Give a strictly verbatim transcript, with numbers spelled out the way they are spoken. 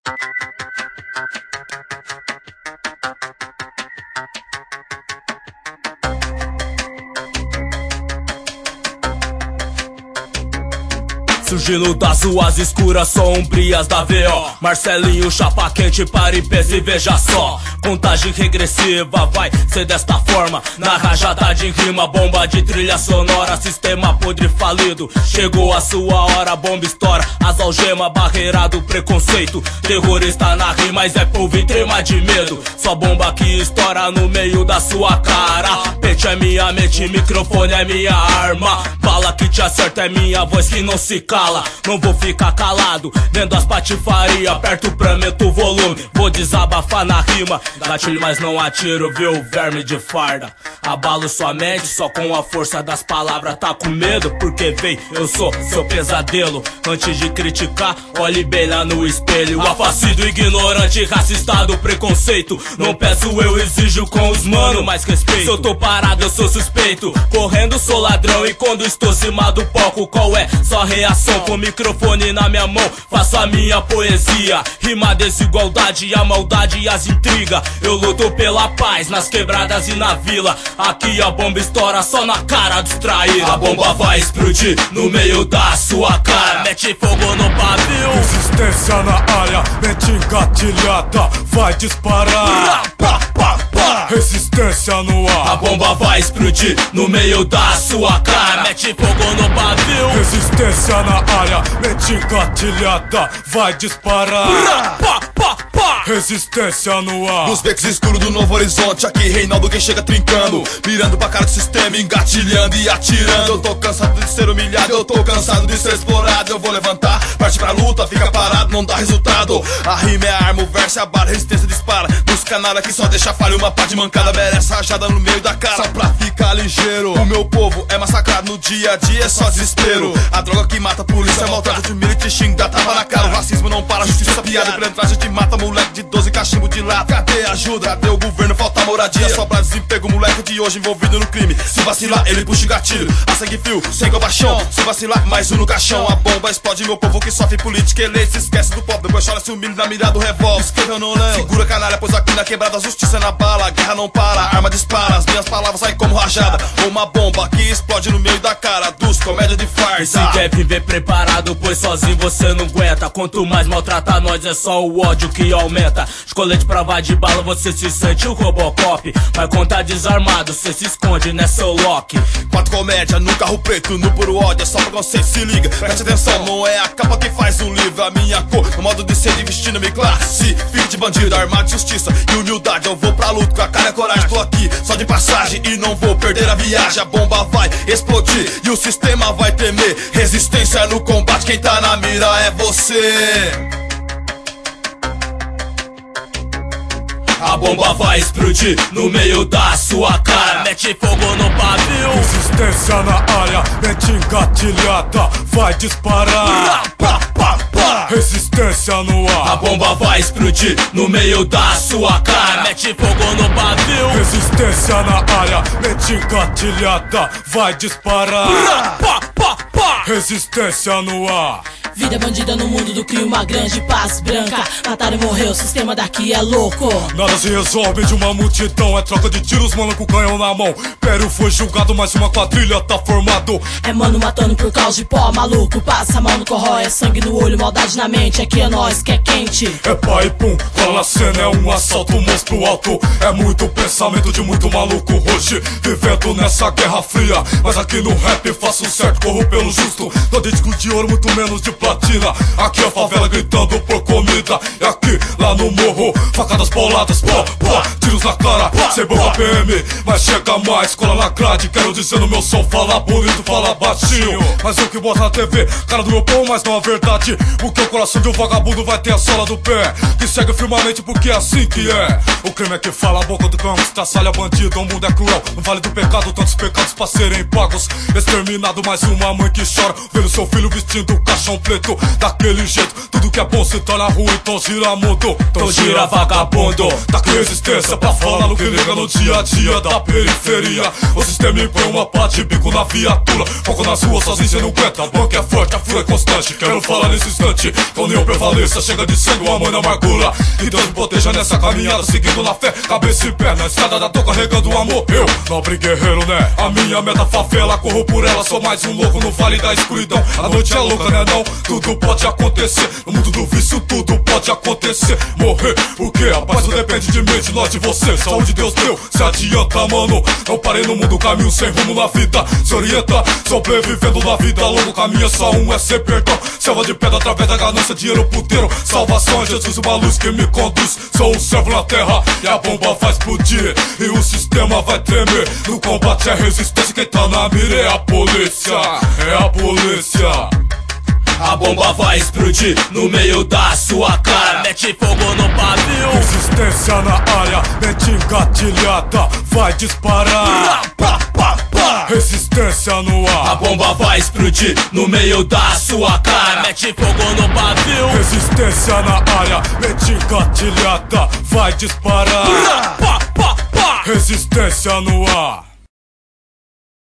Surgindo das ruas escuras, sombrias da V O. Marcelinho, chapa quente, para e pensa e veja só. Contagem regressiva vai ser desta forma. Na rajada de rima, bomba de trilha sonora. Sistema podre falido, chegou a sua hora. Bomba estoura, as algemas, barreira do preconceito. Terrorista na rima, mas é povo e trema de medo. Só bomba que estoura no meio da sua cara. Pente é minha mente, microfone é minha arma. Bala que te acerta é minha voz que não se cala. Não vou ficar calado, vendo as patifaria. Aperto pra meto o volume, vou desabafar na rima. Gatilho mas não atiro, viu, verme de farda. Abalo sua mente só com a força das palavras. Tá com medo? Porque vem, eu sou seu pesadelo. Antes de criticar, olhe bem lá no espelho. Afacido, ignorante, racista do preconceito. Não peço, eu exijo com os mano, mais respeito. Se eu tô parado, eu sou suspeito. Correndo, sou ladrão e quando estou cima do palco, qual é sua reação? Com o microfone na minha mão, faço a minha poesia. Rima, desigualdade, a maldade e as intrigas. Eu luto pela paz nas quebradas e na vila. Aqui a bomba estoura só na cara dos traídos. A bomba vai explodir no meio da sua cara. Mete fogo no pavio. Resistência na área, mente engatilhada, vai disparar. Pá, pá, pá. Resistência no ar. A bomba vai explodir no meio da sua cara. Mete fogo no pavio. Resistência na área, mente engatilhada, vai disparar. Pá, pá, pá. Resistência no ar. Nos becos escuros do Novo Horizonte, aqui Reinaldo quem chega trincando, mirando pra cara do sistema, engatilhando e atirando. Eu tô cansado de ser humilhado, eu tô cansado de ser explorado. Eu vou levantar, parte pra luta, fica parado, não dá resultado. A rima é a arma, o verso é a bala, resistência dispara. Nos canalha que só deixa falha, uma pá de mancada merece rajada no meio da cara, só pra ficar ligeiro. O meu povo é massacrado no dia a dia, é só desespero. A droga que mata a polícia, maltrata, te humilha e te xinga, tapa na cara. O racismo não para, justiça piada, penetragem te mata, moleque de doze, cachimbo de lata. Cadê a ajuda? Cadê o governo? Falta moradia, só pra desemprego, moleque de hoje envolvido no crime. Se vacilar, ele puxa o gatilho, a sangue frio, sem compaixão. Se vacilar, mais um no caixão. A bomba explode, meu povo que sofre política eleita. Se esquece do pobre, depois chora, se humilha na mira do revólver. Escreva, eu não leio, segura canalha, pois aqui na quebrada a justiça na bala. A guerra não para, a arma dispara, as minhas palavras saem como rajada. Uma bomba que explode no meio da cara dos comédia de farsa. Se quer viver preparado, pois sozinho você não aguenta. Quanto mais maltrata nós, é só o ódio que aumenta. Escolete pra vai de bala, você se sente o Robocop. Vai contar desarmado, cê se esconde, né, seu Loki? Quatro comédia no carro preto, no puro ódio, é só preconceito, se liga. Preste atenção, não é a capa que faz o livro. A minha cor, o modo de ser, de vestir, me classe. Filho de bandido, armado de justiça e humildade. Eu vou pra luta com a cara e a coragem. Tô aqui só de passagem e não vou perder a viagem. A bomba vai explodir e o sistema vai tremer. Resistência no combate, quem tá na mira é você. A bomba vai explodir no meio da sua cara. Mete fogo no pavio. Resistência na área, mente engatilhada, vai disparar. Pá, pá, pá. Resistência no A ar. bomba vai explodir no meio da sua cara. Mete fogo no pavio. Resistência na área, mente engatilhada, vai disparar. Pá, pá, pá. Resistência no ar. Vida bandida no mundo do crime, uma grande paz branca. Mataram e morreu, o sistema daqui é louco. Nada se resolve de uma multidão, é troca de tiros, mano, com canhão na mão. Pério foi julgado, mas uma quadrilha tá formado. É mano matando por causa de pó, maluco. Passa a mão no corrói, é sangue no olho, maldade na mente. Aqui é nós que é quente. É pai pum, cola na cena, é um assalto, monstro alto. É muito pensamento de muito maluco hoje, vivendo nessa guerra fria. Mas aqui no rap faço certo, corro pelo justo. Tô de disco de ouro, muito menos de platina. Aqui a favela gritando por comida. E aqui, lá no morro, facadas pauladas, pó, pó, tiros na cara, sem boca P M. Mas chega mais, cola na grade. Quero dizer no meu som, fala bonito, fala baixinho. Mas o que bota na T V, cara do meu pão, mas não a verdade. Porque o coração de um vagabundo vai ter a sola do pé, que segue firmemente porque é assim que é. O crime é que fala, a boca do cão, estraçalha bandido. O mundo é cruel, no vale do pecado, tantos pecados pra serem pagos. Exterminado, mais uma mãe que chora, vendo seu filho vestindo caixão preto. Daquele jeito, tudo que é bom se torna ruim, então gira mundo. Então gira vagabundo. Tá com resistência pra falar no que lhe chega no dia a dia da periferia. O sistema impõe uma pá de bico na viatura. Foco nas ruas, sozinho cê não aguenta. A banca é forte, a fúria é constante. Quero falar nesse instante, que a união prevaleça. Chega de sangue, uma mãe na amargura. E Deus me proteja nessa caminhada, seguindo na fé, cabeça e pé. Na estrada da tô carregando o amor. Eu, nobre guerreiro, né? A minha meta favela, corro por ela. Sou mais um louco no vale da escuridão. A noite é louca, né não? Tudo pode acontecer. No mundo do vício tudo pode acontecer. Morrer, o que? A paz não depende de mim, de nós, de você. Saúde Deus deu, se adianta, mano. Não parei no mundo, caminho sem rumo na vida. Se orienta, sobrevivendo na vida. Longo caminho é só um, é sem perdão. Selva de pedra através da ganância, dinheiro puteiro. Salvação é Jesus, uma luz que me conduz. Sou um servo na terra e a bomba vai explodir. E o sistema vai tremer. No combate é resistência, quem tá na mira é a polícia. É a polícia. A bomba vai explodir no meio da sua cara. Mete fogo no pavio. Resistência na área, mente engatilhada, vai disparar. Pá, pá, pá. Resistência no ar. A bomba vai explodir no meio da sua cara. Mete fogo no pavio. Resistência na área, mente engatilhada, vai disparar. Pá, pá, pá. Resistência no ar.